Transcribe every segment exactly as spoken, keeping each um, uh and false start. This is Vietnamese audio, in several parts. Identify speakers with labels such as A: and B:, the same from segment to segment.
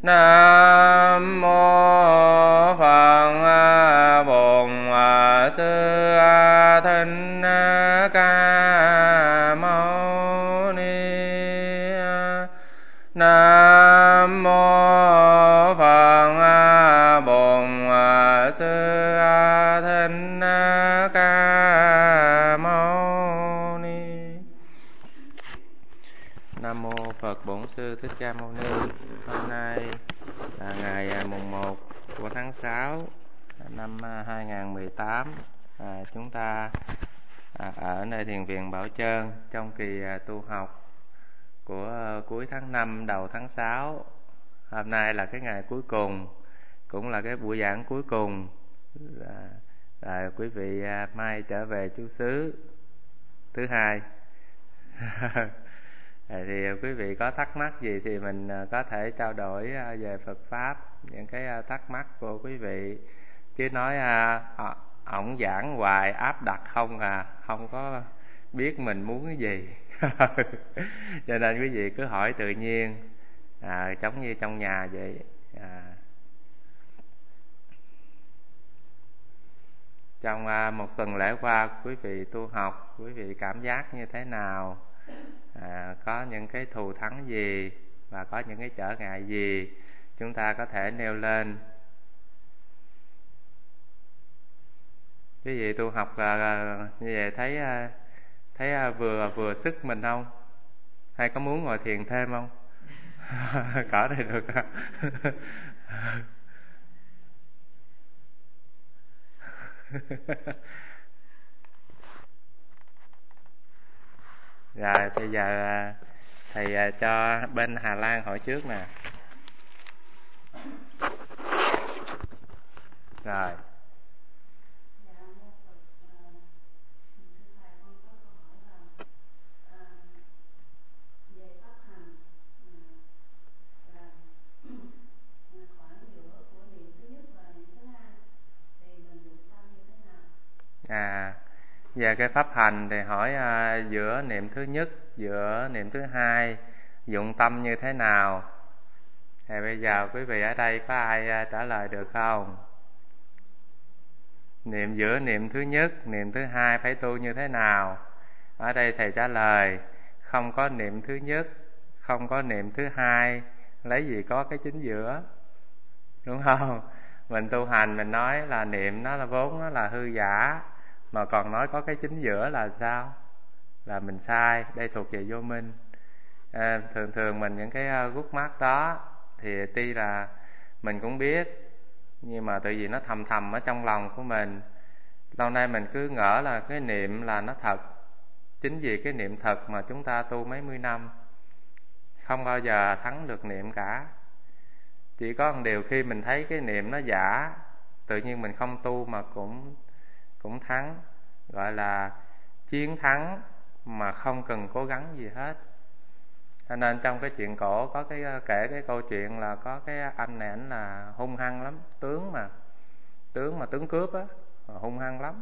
A: Nam mô Phật Bổn Sư Thích Ca Mâu Ni. Nam mô Phật Bổn Sư Thích Ca Mâu Ni. Nam mô Phật Bổn Sư Thích Ca Mâu Ni. Hôm nay là ngày mùng một của tháng sáu năm hai nghìn không trăm mười tám. À, chúng ta à, ở nơi Thiền viện Bảo Trơn trong kỳ à, tu học của uh, cuối tháng năm đầu tháng sáu. Hôm nay là cái ngày cuối cùng, cũng là cái buổi giảng cuối cùng. À, à, quý vị à, mai trở về trú xứ thứ hai. Thì quý vị có thắc mắc gì thì mình có thể trao đổi về Phật Pháp, những cái thắc mắc của quý vị. Chứ nói ổng giảng hoài áp đặt không à, không có biết mình muốn cái gì. Cho nên quý vị cứ hỏi tự nhiên, à, giống như trong nhà vậy. À, trong à, một tuần lễ qua quý vị tu học, quý vị cảm giác như thế nào? À, có những cái thù thắng gì và có những cái trở ngại gì chúng ta có thể nêu lên. Quý vị tu học là như vậy thấy thấy vừa vừa sức mình không? Hay có muốn ngồi thiền thêm không? Cỡ này được không? Rồi bây giờ thầy cho bên Hà Lan hỏi trước nè. Rồi. À, về cái pháp hành thì hỏi à, giữa niệm thứ nhất, giữa niệm thứ hai dụng tâm như thế nào? Thì bây giờ quý vị ở đây có ai à, trả lời được không? Niệm giữa niệm thứ nhất, niệm thứ hai phải tu như thế nào? Ở đây thầy trả lời, không có niệm thứ nhất, không có niệm thứ hai, lấy gì có cái chính giữa, đúng không? Mình tu hành mình nói là niệm nó là vốn nó là hư giả, mà còn nói có cái chính giữa là sao? Là mình sai, đây thuộc về vô minh. À, thường thường mình những cái gút mắt đó thì tuy là mình cũng biết, nhưng mà tự vì nó thầm thầm ở trong lòng của mình. Lâu nay mình cứ ngỡ là cái niệm là nó thật. Chính vì cái niệm thật mà chúng ta tu mấy mươi năm không bao giờ thắng được niệm cả. Chỉ có một điều khi mình thấy cái niệm nó giả, tự nhiên mình không tu mà cũng cũng thắng. Gọi là chiến thắng mà không cần cố gắng gì hết. Cho nên trong cái chuyện cổ có cái kể cái câu chuyện là có cái anh này ảnh là hung hăng lắm, tướng mà tướng mà tướng cướp á, hung hăng lắm.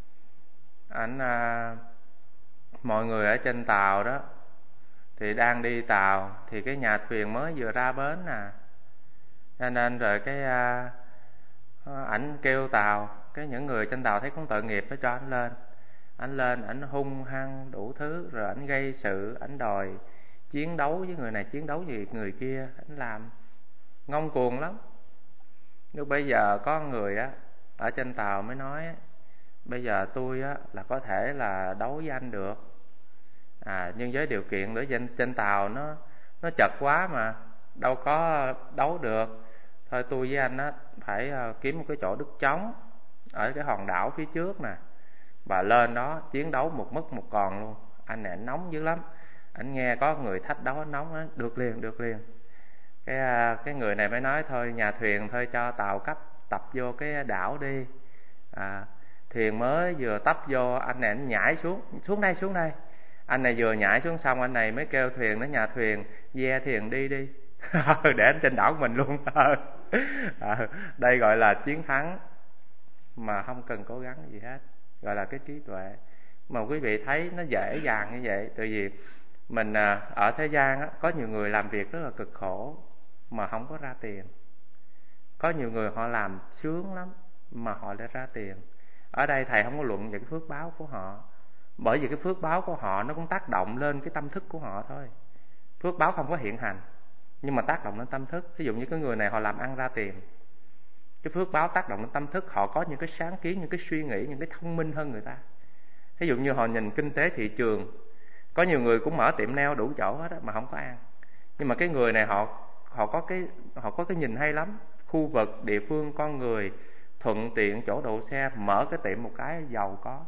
A: Ảnh à, mọi người ở trên tàu đó thì đang đi tàu, thì cái nhà thuyền mới vừa ra bến nè. Cho nên rồi cái à, ảnh kêu tàu, cái những người trên tàu thấy cũng tội nghiệp nó cho ảnh lên. Ảnh lên, ảnh hung hăng đủ thứ, rồi ảnh gây sự, ảnh đòi chiến đấu với người này, chiến đấu với người kia, ảnh làm ngông cuồng lắm. Nhưng bây giờ có người á ở trên tàu mới nói, bây giờ tôi á là có thể là đấu với anh được, à, nhưng với điều kiện nữa trên, trên tàu nó nó chật quá mà đâu có đấu được. Thôi tôi với anh á phải kiếm một cái chỗ đất trống ở cái hòn đảo phía trước nè, và lên đó chiến đấu một mất một còn luôn. Anh này anh nóng dữ lắm, anh nghe có người thách đấu anh nóng, anh được liền được liền. Cái cái người này mới nói thôi nhà thuyền thôi cho tàu cấp tập vô cái đảo đi. À, thuyền mới vừa tấp vô, anh này anh nhảy xuống, xuống đây xuống đây. Anh này vừa nhảy xuống xong anh này mới kêu thuyền đến nhà thuyền ve thuyền đi đi. Để anh trên đảo của mình luôn. À, đây gọi là chiến thắng mà không cần cố gắng gì hết, gọi là cái trí tuệ. Mà quý vị thấy nó dễ dàng như vậy, tại vì mình ở thế gian á, có nhiều người làm việc rất là cực khổ, mà không có ra tiền. Có nhiều người họ làm sướng lắm mà họ lại ra tiền. Ở đây thầy không có luận về cái phước báo của họ, bởi vì cái phước báo của họ nó cũng tác động lên cái tâm thức của họ thôi. Phước báo không có hiện hành, nhưng mà tác động lên tâm thức. Ví dụ như cái người này họ làm ăn ra tiền, cái phước báo tác động lên tâm thức, họ có những cái sáng kiến, những cái suy nghĩ, những cái thông minh hơn người ta. Ví dụ như họ nhìn kinh tế thị trường, có nhiều người cũng mở tiệm nail đủ chỗ hết đó, mà không có ăn. Nhưng mà cái người này họ họ có cái họ có cái nhìn hay lắm, khu vực, địa phương, con người thuận tiện, chỗ đậu xe, mở cái tiệm một cái giàu có.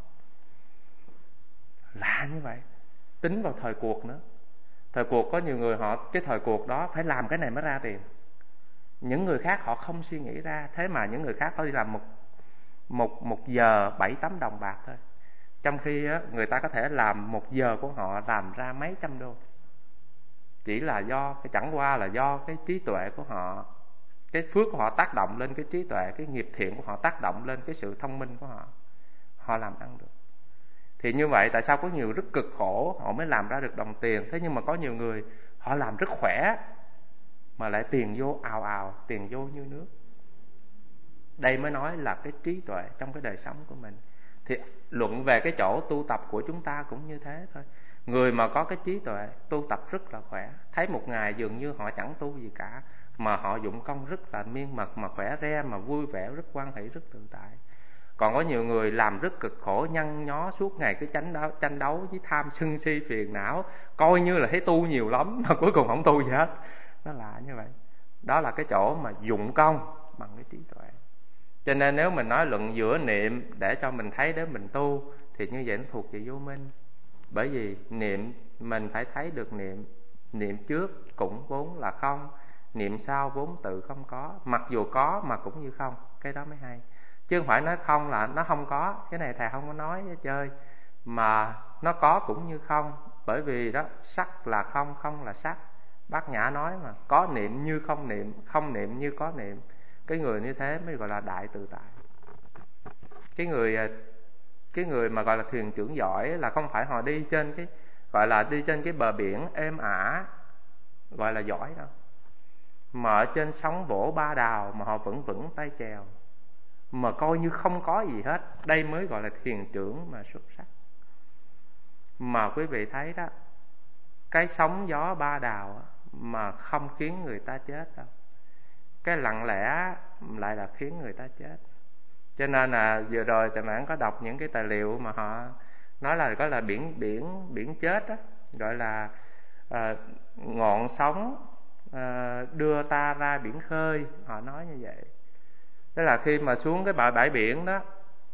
A: Lạ như vậy. Tính vào thời cuộc nữa. Thời cuộc có nhiều người họ cái thời cuộc đó phải làm cái này mới ra tiền. Những người khác họ không suy nghĩ ra, thế mà những người khác họ đi làm một một một giờ bảy tám đồng bạc thôi. Trong khi á, người ta có thể làm một giờ của họ làm ra mấy trăm đô. Chỉ là do cái chẳng qua là do cái trí tuệ của họ, cái phước của họ tác động lên cái trí tuệ, cái nghiệp thiện của họ tác động lên cái sự thông minh của họ, họ làm ăn được. Thì như vậy tại sao có nhiều rất cực khổ họ mới làm ra được đồng tiền. Thế nhưng mà có nhiều người họ làm rất khỏe mà lại tiền vô ào ào, tiền vô như nước. Đây mới nói là cái trí tuệ trong cái đời sống của mình. Thì luận về cái chỗ tu tập của chúng ta cũng như thế thôi. Người mà có cái trí tuệ tu tập rất là khỏe, thấy một ngày dường như họ chẳng tu gì cả, mà họ dụng công rất là miên mật, mà khỏe re, mà vui vẻ, rất quan hệ, rất tự tại. Còn có nhiều người làm rất cực khổ, nhăn nhó suốt ngày cứ tranh đấu, tranh đấu với tham sân si phiền não, coi như là thấy tu nhiều lắm mà cuối cùng không tu gì hết. Nó lạ như vậy. Đó là cái chỗ mà dụng công bằng cái trí tuệ. Cho nên nếu mình nói luận giữa niệm để cho mình thấy để mình tu, thì như vậy nó thuộc về vô minh. Bởi vì niệm mình phải thấy được niệm, niệm trước cũng vốn là không, niệm sau vốn tự không có. Mặc dù có mà cũng như không, cái đó mới hay. Chứ không phải nói không là nó không có. Cái này thầy không có nói với chơi. Mà nó có cũng như không. Bởi vì đó, sắc là không, không là sắc. Bát Nhã nói mà, có niệm như không niệm, không niệm như có niệm. Cái người như thế mới gọi là đại tự tại. Cái người cái người mà gọi là thuyền trưởng giỏi là không phải họ đi trên cái gọi là đi trên cái bờ biển êm ả gọi là giỏi đâu, mà ở trên sóng vỗ ba đào mà họ vẫn vững tay chèo, mà coi như không có gì hết. Đây mới gọi là thuyền trưởng mà xuất sắc. Mà quý vị thấy đó, cái sóng gió ba đào mà không khiến người ta chết đâu, cái lặng lẽ lại là khiến người ta chết. Cho nên là vừa rồi thầy Mãn có đọc những cái tài liệu mà họ nói là có là biển biển biển chết đó, gọi là à, ngọn sóng à, đưa ta ra biển khơi. Họ nói như vậy. Tức là khi mà xuống cái bãi bãi biển đó,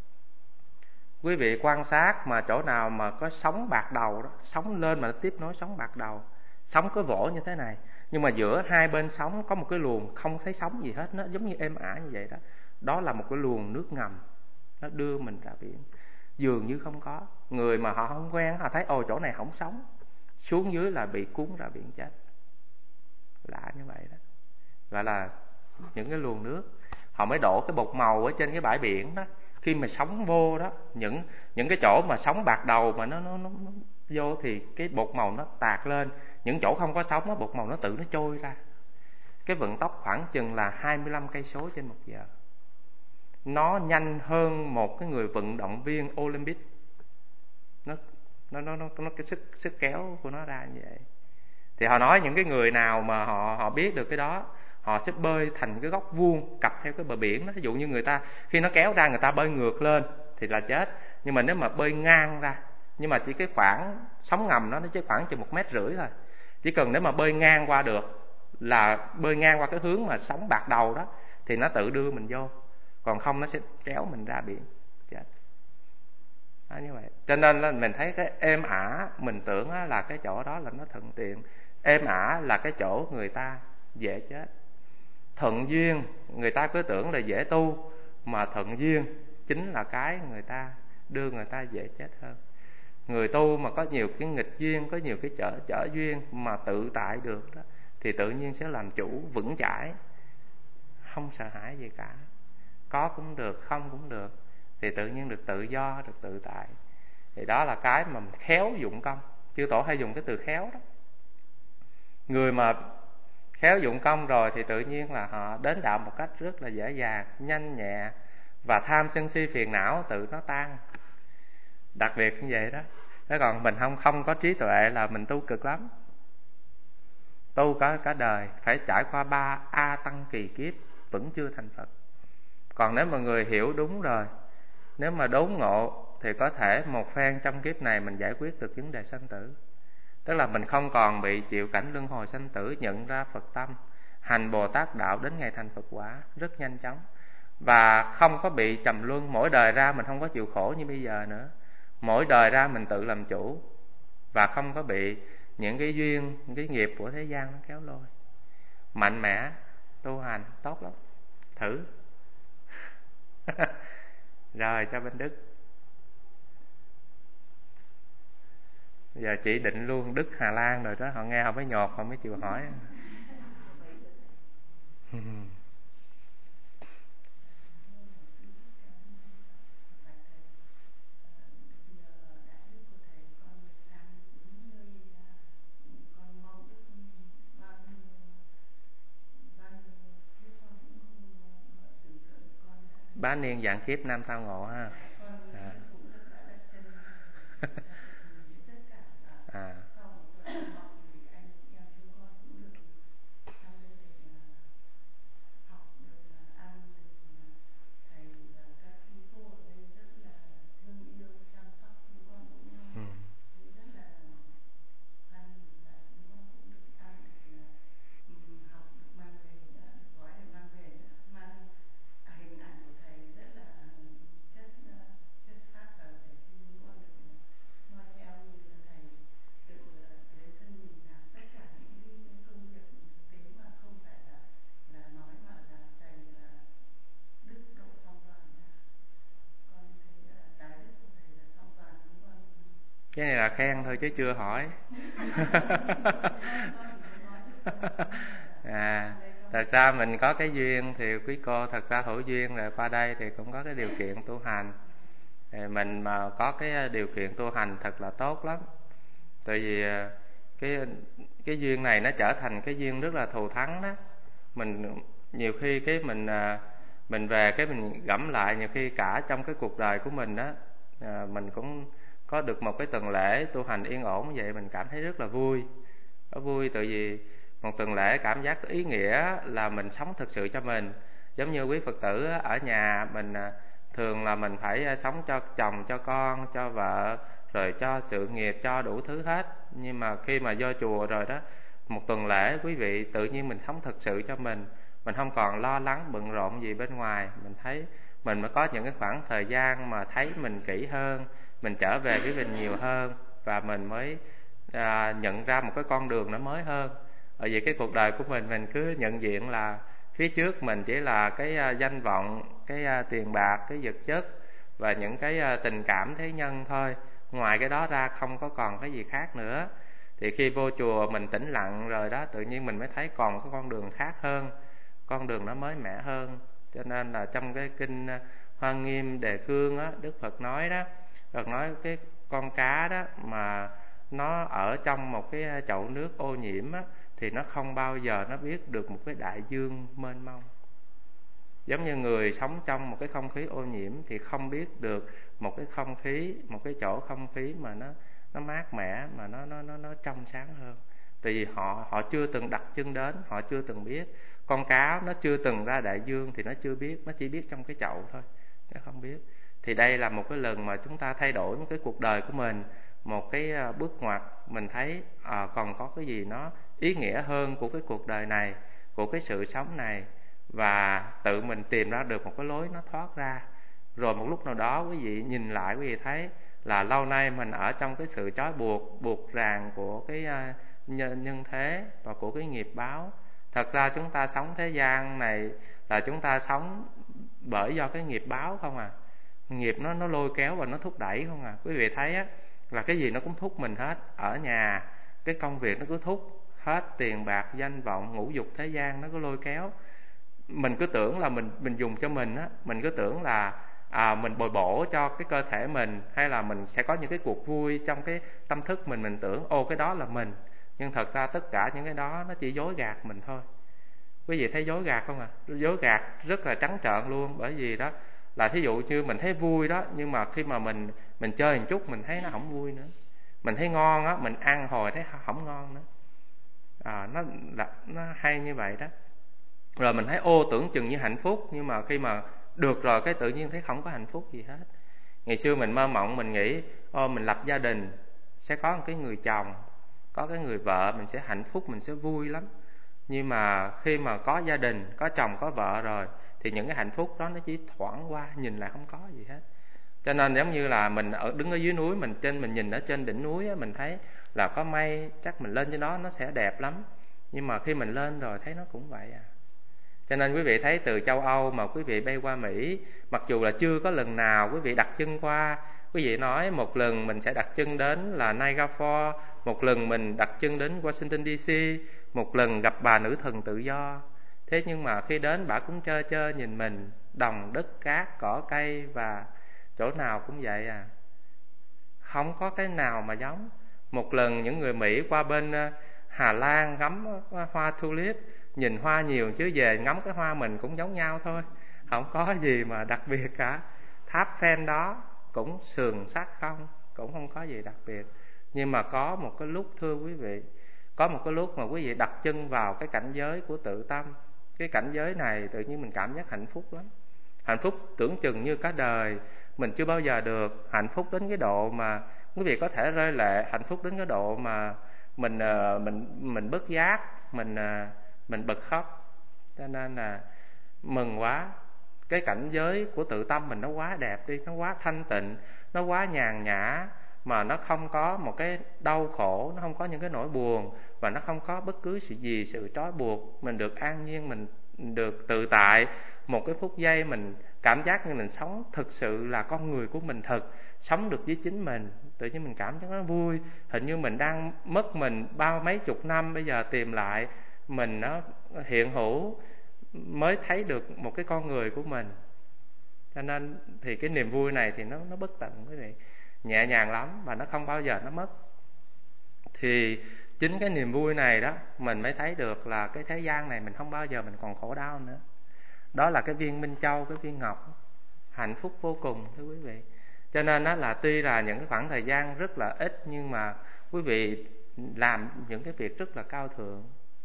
A: quý vị quan sát mà chỗ nào mà có sóng bạc đầu đó, sóng lên mà nó tiếp nối sóng bạc đầu, sóng cứ vỗ như thế này, nhưng mà giữa hai bên sóng có một cái luồng không thấy sóng gì hết, nó giống như êm ả như vậy đó. Đó là một cái luồng nước ngầm, nó đưa mình ra biển. Dường như không có. Người mà họ không quen, họ thấy ồ chỗ này không sóng, xuống dưới là bị cuốn ra biển chết. Lạ như vậy đó. Gọi là những cái luồng nước. Họ mới đổ cái bột màu ở trên cái bãi biển đó. Khi mà sóng vô đó, những những cái chỗ mà sóng bạc đầu mà nó nó nó, nó vô thì cái bột màu nó tạt lên. Những chỗ không có sóng đó, bột màu nó tự nó trôi ra. Cái vận tốc khoảng chừng là hai mươi lăm cây số trên một giờ. Nó nhanh hơn một cái người vận động viên Olympic. Nó nó nó nó, nó cái sức sức kéo của nó ra như vậy. Thì họ nói những cái người nào mà họ họ biết được cái đó, họ sẽ bơi thành cái góc vuông cặp theo cái bờ biển đó. Ví dụ như người ta khi nó kéo ra, người ta bơi ngược lên thì là chết. Nhưng mà nếu mà bơi ngang ra, nhưng mà chỉ cái khoảng sóng ngầm đó, nó chỉ khoảng chừng một mét rưỡi thôi. Chỉ cần nếu mà bơi ngang qua được, là bơi ngang qua cái hướng mà sóng bạc đầu đó, thì nó tự đưa mình vô. Còn không nó sẽ kéo mình ra biển chết. Đó, như vậy. Cho nên là mình thấy cái êm ả, mình tưởng là cái chỗ đó là nó thuận tiện. Êm ả là cái chỗ người ta dễ chết. Thuận duyên người ta cứ tưởng là dễ tu, mà thuận duyên chính là cái người ta đưa người ta dễ chết hơn. Người tu mà có nhiều cái nghịch duyên, có nhiều cái trở trở duyên mà tự tại được đó, thì tự nhiên sẽ làm chủ vững chãi, không sợ hãi gì cả. Có cũng được, không cũng được, thì tự nhiên được tự do, được tự tại. Thì đó là cái mà khéo dụng công. Chư Tổ hay dùng cái từ khéo đó. Người mà Khéo dụng công rồi thì tự nhiên là họ đến đạo một cách rất là dễ dàng, nhanh nhẹ, và tham sân si phiền não tự nó tan. Đặc biệt như vậy đó. Thế còn mình không không có trí tuệ là mình tu cực lắm. Tu cả cả đời phải trải qua ba a tăng kỳ kiếp vẫn chưa thành Phật. Còn nếu mà người hiểu đúng rồi, nếu mà đốn ngộ thì có thể một phen trong kiếp này mình giải quyết được vấn đề sanh tử. Tức là mình không còn bị chịu cảnh luân hồi sanh tử, nhận ra Phật tâm, hành Bồ Tát đạo đến ngày thành Phật quả rất nhanh chóng. Và không có bị trầm luân, mỗi đời ra mình không có chịu khổ như bây giờ nữa. Mỗi đời ra mình tự làm chủ, và không có bị những cái duyên, những cái nghiệp của thế gian nó kéo lôi. Mạnh mẽ tu hành tốt lắm, thử. Rồi cho bên Đức. Giờ chỉ định luôn Đức Hà Lan rồi đó, họ nghe họ mới nhột, họ mới chịu hỏi. Bá niên dạng kiếp năm tao ngộ ha. À. À. Ừ. Cái này là khen thôi chứ chưa hỏi. À, thật ra mình có cái duyên thì quý cô thật ra hữu duyên rồi qua đây thì cũng có cái điều kiện tu hành. Thì mình mà có cái điều kiện tu hành thật là tốt lắm. Tại vì cái cái duyên này nó trở thành cái duyên rất là thù thắng đó. Mình nhiều khi cái mình mình về cái mình gẫm lại, nhiều khi cả trong cái cuộc đời của mình đó, mình cũng có được một cái tuần lễ tu hành yên ổn như vậy, mình cảm thấy rất là vui. Rất vui tại vì một tuần lễ cảm giác có ý nghĩa là mình sống thực sự cho mình. Giống như quý Phật tử ở nhà mình thường là mình phải sống cho chồng, cho con, cho vợ, rồi cho sự nghiệp, cho đủ thứ hết. Nhưng mà khi mà vô chùa rồi đó, một tuần lễ quý vị tự nhiên mình sống thực sự cho mình. Mình không còn lo lắng bận rộn gì bên ngoài. Mình thấy mình mới có những cái khoảng thời gian mà thấy mình kỹ hơn, mình trở về với mình nhiều hơn, và mình mới à, nhận ra một cái con đường nó mới hơn. Bởi vì cái cuộc đời của mình mình cứ nhận diện là phía trước mình chỉ là cái uh, danh vọng, cái uh, tiền bạc, cái vật chất và những cái uh, tình cảm thế nhân thôi. Ngoài cái đó ra không có còn cái gì khác nữa. Thì khi vô chùa mình tĩnh lặng rồi đó, tự nhiên mình mới thấy còn có con đường khác hơn, con đường nó mới mẻ hơn. Cho nên là trong cái kinh uh, Hoa Nghiêm Đề Cương á, Đức Phật nói đó, Phật nói cái con cá đó mà nó ở trong một cái chậu nước ô nhiễm á, thì nó không bao giờ nó biết được một cái đại dương mênh mông. Giống như người sống trong một cái không khí ô nhiễm thì không biết được một cái không khí, một cái chỗ không khí mà nó nó mát mẻ, mà nó nó nó nó trong sáng hơn. Tại vì họ họ chưa từng đặt chân đến, họ chưa từng biết. Con cá nó chưa từng ra đại dương thì nó chưa biết, nó chỉ biết trong cái chậu thôi, nó không biết. Thì đây là một cái lần mà chúng ta thay đổi một cái cuộc đời của mình, một cái bước ngoặt. Mình thấy à, còn có cái gì nó ý nghĩa hơn của cái cuộc đời này, của cái sự sống này, và tự mình tìm ra được một cái lối nó thoát ra. Rồi một lúc nào đó quý vị nhìn lại, quý vị thấy là lâu nay mình ở trong cái sự trói buộc, buộc ràng của cái uh, nhân, nhân thế và của cái nghiệp báo. Thật ra chúng ta sống thế gian này là chúng ta sống bởi do cái nghiệp báo không à. Nghiệp nó nó lôi kéo và nó thúc đẩy không à. Quý vị thấy á, là cái gì nó cũng thúc mình hết. Ở nhà cái công việc nó cứ thúc hết, tiền bạc, danh vọng, ngũ dục thế gian nó cứ lôi kéo. Mình cứ tưởng là mình mình dùng cho mình á, mình cứ tưởng là à, mình bồi bổ cho cái cơ thể mình, hay là mình sẽ có những cái cuộc vui trong cái tâm thức mình, mình tưởng ô cái đó là mình. Nhưng thật ra tất cả những cái đó nó chỉ dối gạt mình thôi. Quý vị thấy dối gạt không ạ? À? Dối gạt rất là trắng trợn luôn. Bởi vì đó là thí dụ như mình thấy vui đó, nhưng mà khi mà mình mình chơi một chút mình thấy nó không vui nữa. Mình thấy ngon á, mình ăn hồi thấy không ngon nữa. À, nó là nó hay như vậy đó. Rồi mình thấy ô tưởng chừng như hạnh phúc, nhưng mà khi mà được rồi cái tự nhiên thấy không có hạnh phúc gì hết. Ngày xưa mình mơ mộng mình nghĩ ô mình lập gia đình sẽ có một cái người chồng, có cái người vợ, mình sẽ hạnh phúc, mình sẽ vui lắm. Nhưng mà khi mà có gia đình, có chồng, có vợ rồi thì những cái hạnh phúc đó nó chỉ thoảng qua, nhìn lại không có gì hết. Cho nên giống như là mình ở đứng ở dưới núi, mình trên mình nhìn ở trên đỉnh núi á, mình thấy là có mây, chắc mình lên trên đó nó sẽ đẹp lắm. Nhưng mà khi mình lên rồi thấy nó cũng vậy à. Cho nên quý vị thấy từ châu Âu mà quý vị bay qua Mỹ, mặc dù là chưa có lần nào quý vị đặt chân qua, quý vị nói một lần mình sẽ đặt chân đến là Niagara Falls, một lần mình đặt chân đến Washington đê xê, một lần gặp bà nữ thần tự do. Thế nhưng mà khi đến bà cũng chơ chơ nhìn mình, đồng đất cát cỏ cây, và chỗ nào cũng vậy à. Không có cái nào mà giống. Một lần những người Mỹ qua bên Hà Lan ngắm hoa tulip, nhìn hoa nhiều chứ về ngắm cái hoa mình cũng giống nhau thôi, không có gì mà đặc biệt cả. Tháp Eiffel đó cũng sườn sắt không, cũng không có gì đặc biệt. Nhưng mà có một cái lúc thưa quý vị, có một cái lúc mà quý vị đặt chân vào cái cảnh giới của tự tâm. Cái cảnh giới này tự nhiên mình cảm giác hạnh phúc lắm. Hạnh phúc tưởng chừng như cả đời mình chưa bao giờ được. Hạnh phúc đến cái độ mà quý vị có thể rơi lệ. Hạnh phúc đến cái độ mà mình mình mình bất giác, mình mình bật khóc. Cho nên là mừng quá. Cái cảnh giới của tự tâm mình nó quá đẹp đi, nó quá thanh tịnh, nó quá nhàn nhã, mà nó không có một cái đau khổ, nó không có những cái nỗi buồn, và nó không có bất cứ sự gì sự trói buộc. Mình được an nhiên, mình được tự tại. Một cái phút giây mình cảm giác như mình sống thực sự là con người của mình thật, sống được với chính mình. Tự nhiên mình cảm giác nó vui. Hình như mình đang mất mình bao mấy chục năm, bây giờ tìm lại mình nó hiện hữu, mới thấy được một cái con người của mình. Cho nên thì cái niềm vui này thì nó nó bất tận quý vị, nhẹ nhàng lắm và nó không bao giờ nó mất. Thì chính cái niềm vui này đó mình mới thấy được là cái thế gian này mình không bao giờ mình còn khổ đau nữa. Đó là cái viên minh châu, cái viên ngọc, hạnh phúc vô cùng thưa quý vị. Cho nên đó là tuy là những cái khoảng thời gian rất là ít, nhưng mà quý vị làm những cái việc rất là cao thượng.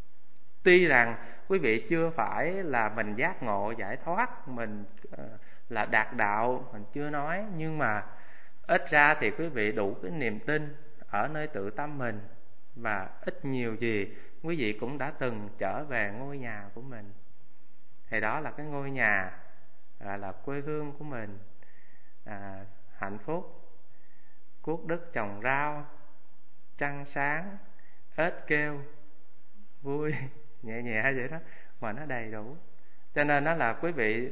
A: Tuy rằng quý vị chưa phải là mình giác ngộ giải thoát, mình là đạt đạo, mình chưa nói, nhưng mà ít ra thì quý vị đủ cái niềm tin ở nơi tự tâm mình. Và ít nhiều gì quý vị cũng đã từng trở về ngôi nhà của mình. Thì đó là cái ngôi nhà, là, là quê hương của mình, à, hạnh phúc, cuốc đất trồng rau, trăng sáng, ếch kêu, vui, nhẹ nhẹ vậy đó, mà nó đầy đủ. Cho nên đó là quý vị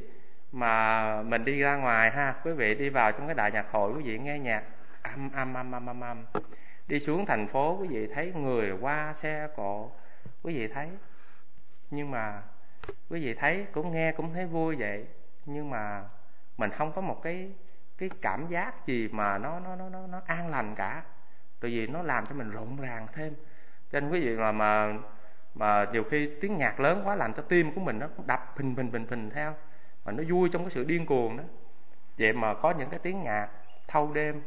A: mà mình đi ra ngoài ha, quý vị đi vào trong cái đại nhạc hội, quý vị nghe nhạc âm âm âm âm âm âm. Đi xuống thành phố quý vị thấy người qua xe cộ, quý vị thấy, nhưng mà quý vị thấy cũng nghe cũng thấy vui vậy, nhưng mà mình không có một cái cái cảm giác gì mà nó nó nó nó nó an lành cả. Tại vì nó làm cho mình rộn ràng thêm. Cho nên quý vị mà mà mà nhiều khi tiếng nhạc lớn quá làm cho tim của mình nó đập phình phình phình phình theo, mà nó vui trong cái sự điên cuồng đó. Vậy mà có những cái tiếng nhạc thâu đêm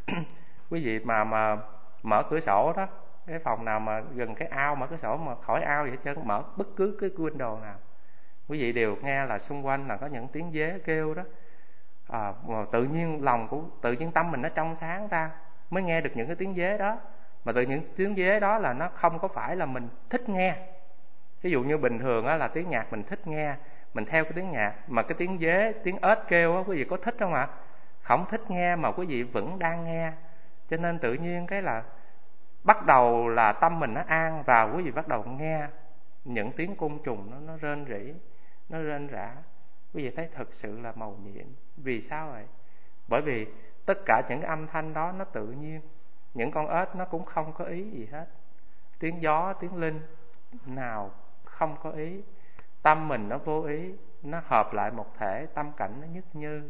A: quý vị mà mà mở cửa sổ đó, cái phòng nào mà gần cái ao, mở cửa sổ mà khỏi ao vậy chứ, mở bất cứ cái window nào, quý vị đều nghe là xung quanh là có những tiếng dế kêu đó. À, mà tự nhiên lòng của tự nhiên tâm mình nó trong sáng ra, mới nghe được những cái tiếng dế đó. Mà từ những tiếng dế đó là nó không có phải là mình thích nghe. Ví dụ như bình thường á, là tiếng nhạc mình thích nghe, mình theo cái tiếng nhạc, mà cái tiếng dế, tiếng ếch kêu á, quý vị có thích không ạ? Không thích nghe mà quý vị vẫn đang nghe. Cho nên tự nhiên cái là bắt đầu là tâm mình nó an vào, quý vị bắt đầu nghe những tiếng côn trùng nó, nó rên rỉ, nó rên rả. Quý vị thấy thật sự là mầu nhiệm. Vì sao vậy? Bởi vì tất cả những cái âm thanh đó nó tự nhiên. Những con ếch nó cũng không có ý gì hết. Tiếng gió, tiếng linh nào không có ý. Tâm mình nó vô ý, nó hợp lại một thể, tâm cảnh nó nhất như.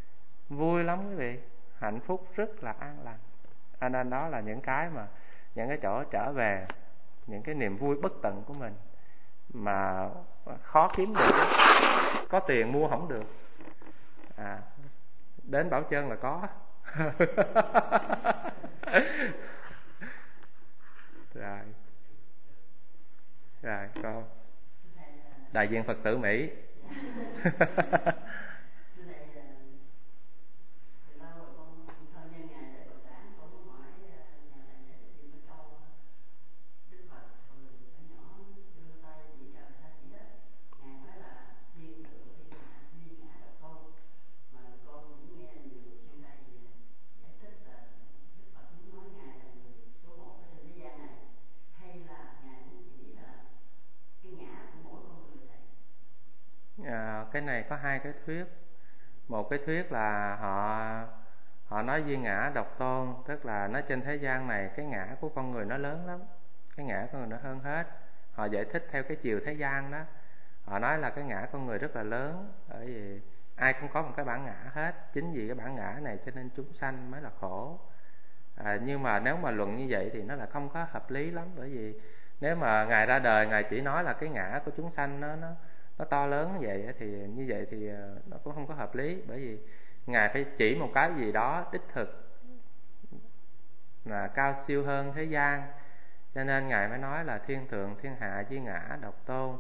A: Vui lắm quý vị, hạnh phúc rất là an lành. À, nên đó là những cái mà những cái chỗ trở về những cái niềm vui bất tận của mình mà khó kiếm được, có tiền mua không được. À, đến Bảo Trân là có. Rồi, rồi con đại diện Phật tử Mỹ. À, cái này có hai cái thuyết. Một cái thuyết là họ họ nói duy ngã độc tôn, tức là nói trên thế gian này cái ngã của con người nó lớn lắm, cái ngã của con người nó hơn hết. Họ giải thích theo cái chiều thế gian đó. Họ nói là cái ngã con người rất là lớn, bởi vì ai cũng có một cái bản ngã hết. Chính vì cái bản ngã này cho nên chúng sanh mới là khổ. À, nhưng mà nếu mà luận như vậy thì nó là không có hợp lý lắm, bởi vì nếu mà Ngài ra đời Ngài chỉ nói là cái ngã của chúng sanh nó nó nó to lớn như vậy thì như vậy thì nó cũng không có hợp lý, bởi vì Ngài phải chỉ một cái gì đó đích thực là cao siêu hơn thế gian, cho nên Ngài mới nói là thiên thượng thiên hạ duy ngã độc tôn.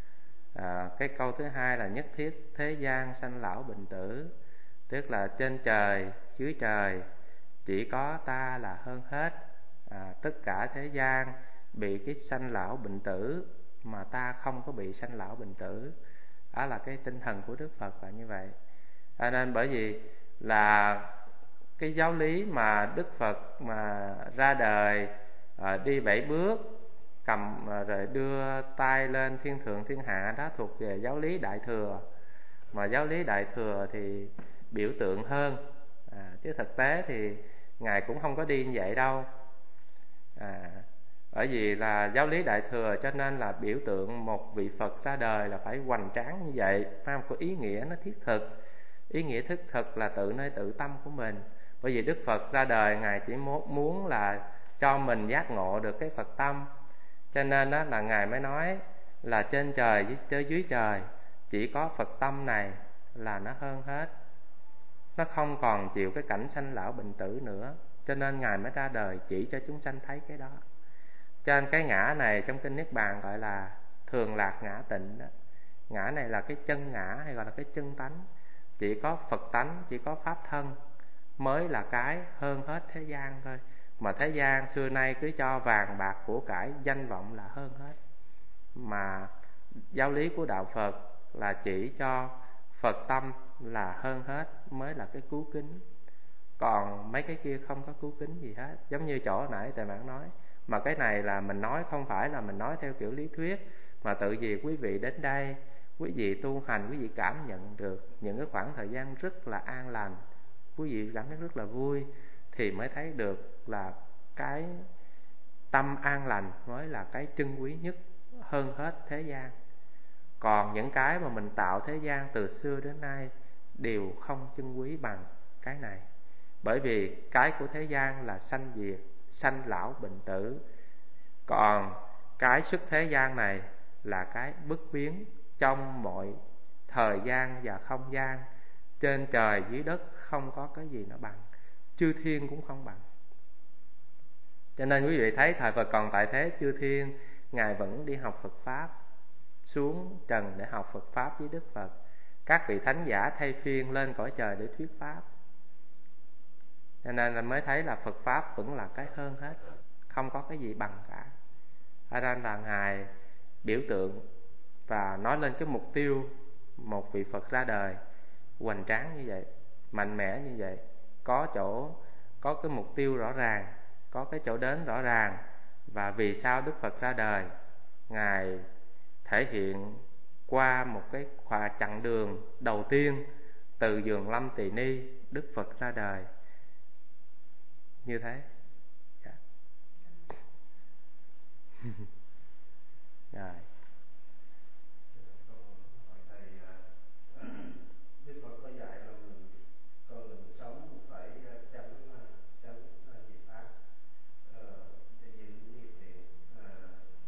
A: À, cái câu thứ hai là nhất thiết thế gian sanh lão bệnh tử, tức là trên trời dưới trời chỉ có ta là hơn hết. À, tất cả thế gian bị cái sanh lão bệnh tử mà ta không có bị sanh lão bệnh tử. Đó là cái tinh thần của Đức Phật là như vậy. À, nên bởi vì là cái giáo lý mà Đức Phật mà ra đời, à, đi bảy bước, cầm à, rồi đưa tay lên thiên thượng thiên hạ, đó thuộc về giáo lý Đại Thừa. Mà giáo lý Đại Thừa thì biểu tượng hơn, à, chứ thực tế thì Ngài cũng không có đi như vậy đâu. À, bởi vì là giáo lý Đại Thừa cho nên là biểu tượng một vị Phật ra đời là phải hoành tráng như vậy, phải không? Có ý nghĩa nó thiết thực. Ý nghĩa thiết thực là tự nơi tự tâm của mình. Bởi vì Đức Phật ra đời Ngài chỉ muốn là cho mình giác ngộ được cái Phật tâm, cho nên đó là Ngài mới nói là trên trời với dưới trời chỉ có Phật tâm này là nó hơn hết. Nó không còn chịu cái cảnh sanh lão bệnh tử nữa, cho nên Ngài mới ra đời chỉ cho chúng sanh thấy cái đó. Cho nên cái ngã này trong kinh Niết Bàn gọi là thường lạc ngã tịnh đó. Ngã này là cái chân ngã hay gọi là cái chân tánh. Chỉ có Phật tánh, chỉ có Pháp thân mới là cái hơn hết thế gian thôi. Mà thế gian xưa nay cứ cho vàng bạc của cải danh vọng là hơn hết. Mà giáo lý của Đạo Phật là chỉ cho Phật tâm là hơn hết mới là cái cứu kính. Còn mấy cái kia không có cứu kính gì hết. Giống như chỗ nãy Tề Mãn nói, mà cái này là mình nói không phải là mình nói theo kiểu lý thuyết, mà tự vì quý vị đến đây, quý vị tu hành, quý vị cảm nhận được những cái khoảng thời gian rất là an lành, quý vị cảm thấy rất là vui, thì mới thấy được là cái tâm an lành mới là cái trân quý nhất hơn hết thế gian. Còn những cái mà mình tạo thế gian từ xưa đến nay đều không trân quý bằng cái này. Bởi vì cái của thế gian là sanh diệt, sanh lão bệnh tử. Còn cái xuất thế gian này là cái bất biến trong mọi thời gian và không gian. Trên trời dưới đất không có cái gì nó bằng, chư thiên cũng không bằng. Cho nên quý vị thấy thời Phật còn tại thế, chư thiên Ngài vẫn đi học Phật Pháp, xuống trần để học Phật Pháp với Đức Phật. Các vị thánh giả thay phiên lên cõi trời để thuyết Pháp. Cho nên là mới thấy là Phật Pháp vẫn là cái hơn hết, không có cái gì bằng cả. Ở đây là Ngài biểu tượng và nói lên cái mục tiêu một vị Phật ra đời hoành tráng như vậy, mạnh mẽ như vậy, có chỗ, có cái mục tiêu rõ ràng, có cái chỗ đến rõ ràng. Và vì sao Đức Phật ra đời, Ngài thể hiện qua một cái khóa chặng đường đầu tiên từ Giường Lâm Tỳ Ni, Đức Phật ra đời như thế. Yeah. Rồi.
B: Đức Phật có dạy là mình, con người mình sống phải tránh tránh nghiệp ác, để giữ nghiệp thiện.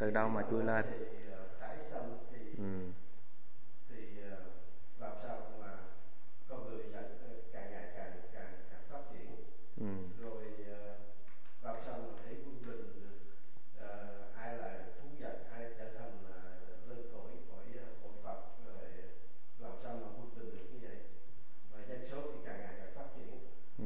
A: từ đâu mà chui lên?
B: Thì tái sanh thì
A: ừ.
B: thì làm sao mà con người dần càng ngày càng càng càng phát triển,
A: ừ.
B: rồi làm sao mà để quân bình được, uh, ai là thú vật, ai trở thành uh, lên cõi cõi cõi Phật, rồi làm sao mà quân bình được như vậy, và dân số thì càng ngày càng phát triển.
A: ừ.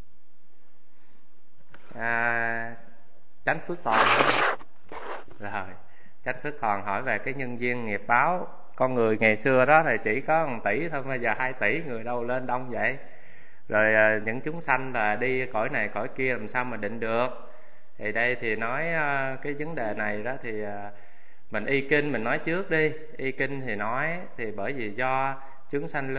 A: À, Chánh Phước Toàn rồi Chánh Phước Toàn hỏi về cái nhân duyên nghiệp báo. Con người ngày xưa đó thì chỉ có một tỷ thôi, bây giờ hai tỷ, người đâu lên đông vậy? Rồi à, những chúng sanh là đi cõi này cõi kia làm sao mà định được? Thì đây thì nói à, cái vấn đề này đó thì à, mình y kinh mình nói trước đi. Y kinh thì nói thì bởi vì do chúng sanh